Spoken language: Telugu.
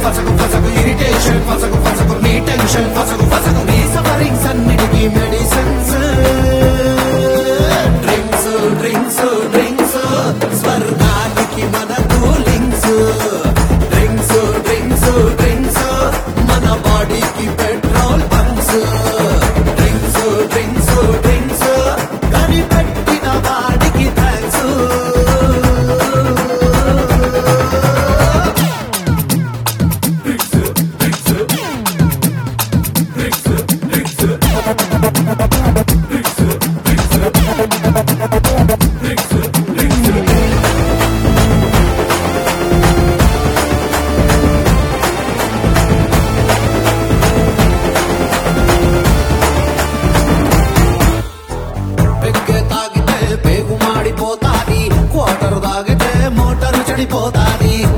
ఫసకు ఫసకు ఇరిటేషన్ ఫసకు ఫసకు నీ టెన్షన్ ఫసకు ఫసకు నీ సఫరింగ్స్ అన్నిటికీ మెడిసిన్స్ డ్రింక్స్ డ్రింక్స్ డ్రింక్స్ స్వర్గానికి మనకు లింక్స్ డ్రింక్స్ డ్రింక్స్ డ్రింక్స్ మన బాడీకి petrol bunks drinks drinks drinks కనిపెట్టిన వాడికి థ్యాంక్స్ తాగితే పేగు మాడిపోతాది క్వార్టర్ తాగితే మోటారు చెడిపోతాది